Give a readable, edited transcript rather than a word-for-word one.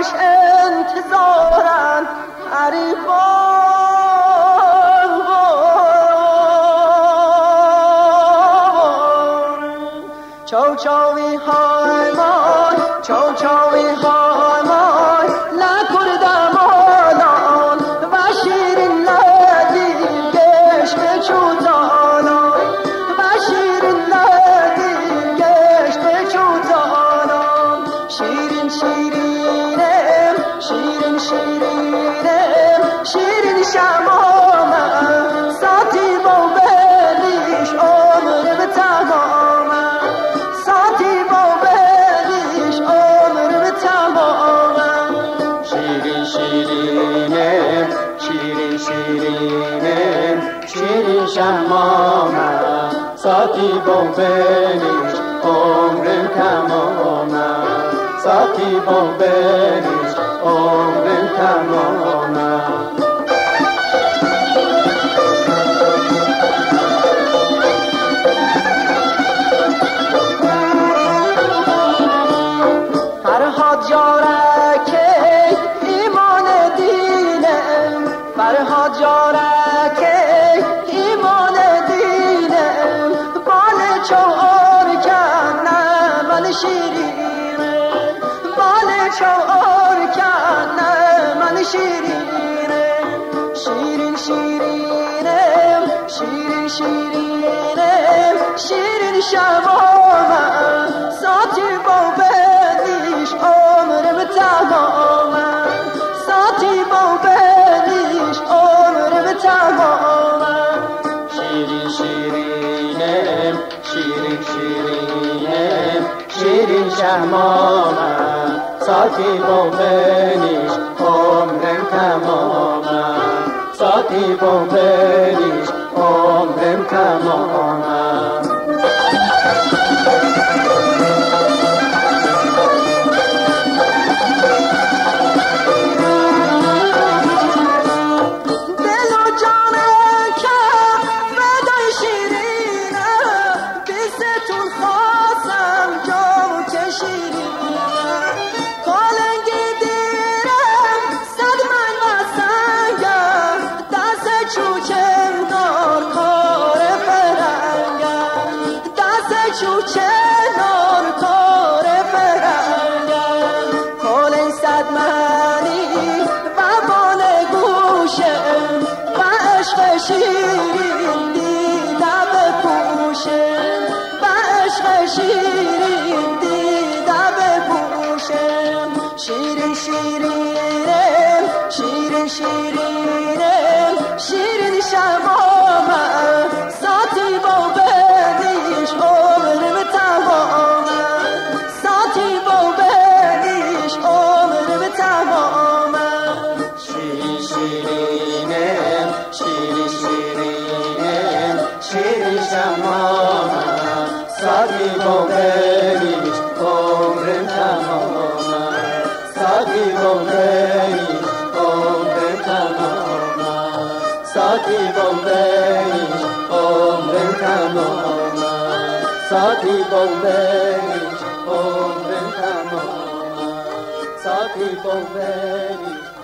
همش انتظارن حریفان چاوی های مای چاوی های مای لکردم آلان و شیرین لدی گشت چوزانان و شیرین لدی گشت چوزانان شیرین شیرینم شیرین شیرینم شیرین شمامم ساتی با بلیش عمر به تمام شیرین شمامم ساتی بومبنیش عمرم تمامم ساتی بومبنیش عمرم تمامم فرهاد یارکه ایمان دینم فرهاد یارکه ایمان دینم بال چوار کنم من شیرینه بال چوار کنم من شیرینه شیرین شیرینم شیرین شیرینم شیرین شمامم ساتی با بلیش عمرم تمامم ساتی با بلیش عمرم تمامم شیرین شیرینم شیرین شیرینم شیرین شمامم ساتی با بلیش عمرم تمامم ساتی با بلیش عمرم تمامم چوچه نار کار فرنگم کل صد منی و بال گوشم و عشق شیرین دیده بپوشم و عشق شیرین دیده بپوشم شیرین شیرینم شیرین شیرینم شیرین شمامم ساتی با بلیش عمرم تمامم ساتی با بلیش عمرم تمامم شیرین شیرینم شیرین شیرینم شیرین شمامم ساتی با بلیش عمرم تمامم ساتی با بلیش عمرم تمامم ساتی با بلیش عمرم تمامم ساتی با بلیش عمرم تمامم ساتی با بلیش